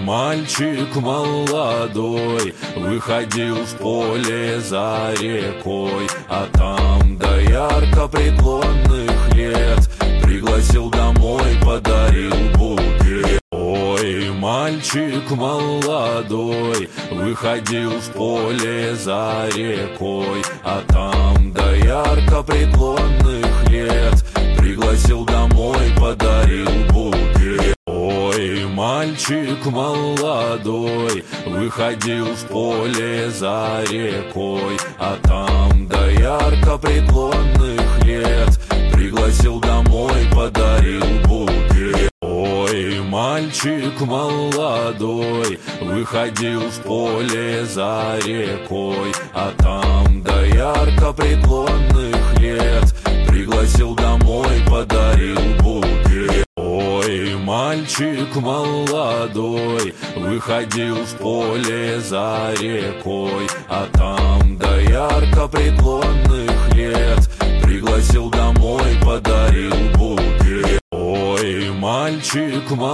мальчик молодой выходил в поле за рекой, а там до ярко преклонных лет пригласил домой, подарил букет. Ой, мальчик молодой выходил в поле за рекой, а там до ярко преклонных лет пригласил домой, подарил букет. Ой, мальчик молодой выходил в поле за рекой, а там до ярко преклонных лет пригласил домой, подарил букет. Ой, мальчик молодой выходил в поле за рекой, а там до ярко преклонных лет пригласил домой, подарил букет. Ой, мальчик молодой выходил в поле за рекой, а там до ярко преклонных лет пригласил домой, подарил букет. Ой, мальчик молодой.